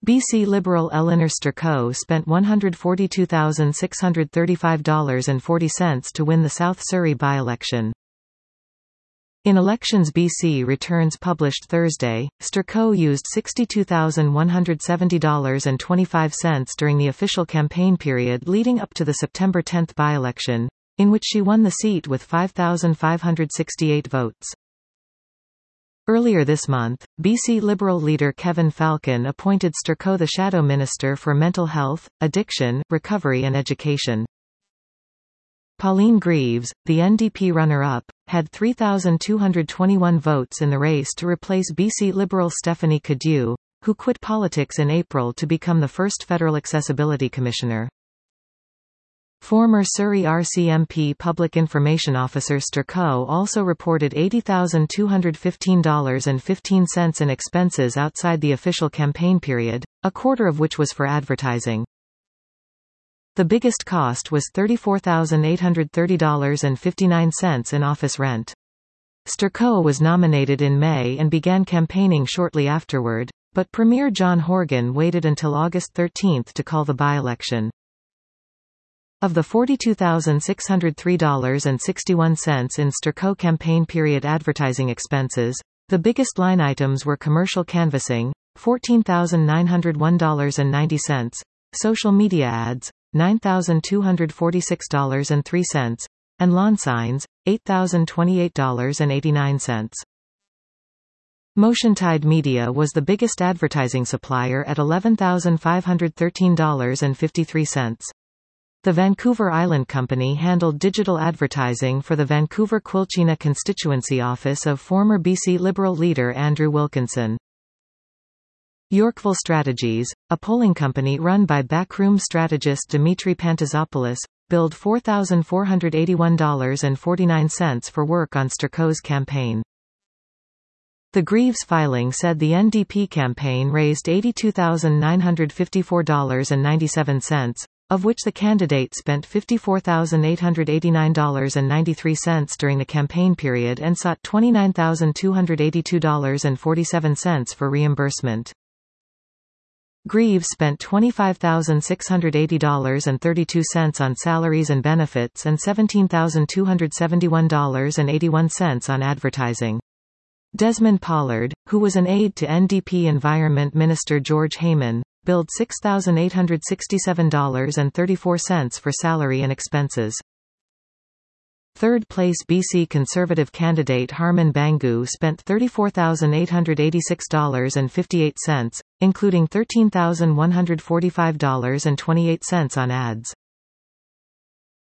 BC Liberal Elinor Sturcoe spent $142,635.40 to win the South Surrey by-election. In Elections BC returns published Thursday, Sturcoe used $62,170.25 during the official campaign period leading up to the September 10 by-election, in which she won the seat with 5,568 votes. Earlier this month, BC Liberal leader Kevin Falcon appointed Sturcoe the Shadow Minister for Mental Health, Addiction, Recovery and Education. Pauline Greaves, the NDP runner-up, had 3,221 votes in the race to replace BC Liberal Stephanie Cadieux, who quit politics in April to become the first Federal Accessibility Commissioner. Former Surrey RCMP Public Information Officer Sturcoe also reported $80,215.15 in expenses outside the official campaign period, a quarter of which was for advertising. The biggest cost was $34,830.59 in office rent. Sturcoe was nominated in May and began campaigning shortly afterward, but Premier John Horgan waited until August 13 to call the by-election. Of the $42,603.61 in Sturcoe campaign period advertising expenses, the biggest line items were commercial canvassing, $14,901.90, social media ads, $9,246.03, and lawn signs, $8,028.89. Motiontide Media was the biggest advertising supplier at $11,513.53. The Vancouver Island Company handled digital advertising for the Vancouver-Quilchena constituency office of former BC Liberal leader Andrew Wilkinson. Yorkville Strategies, a polling company run by backroom strategist Dimitri Pantazopoulos, billed $4,481.49 for work on Sturcoe's campaign. The Greaves filing said the NDP campaign raised $82,954.97, of which the candidate spent $54,889.93 during the campaign period and sought $29,282.47 for reimbursement. Greaves spent $25,680.32 on salaries and benefits and $17,271.81 on advertising. Desmond Pollard, who was an aide to NDP Environment Minister George Heyman, billed $6,867.34 for salary and expenses. Third-place BC Conservative candidate Harman Bangu spent $34,886.58, including $13,145.28 on ads.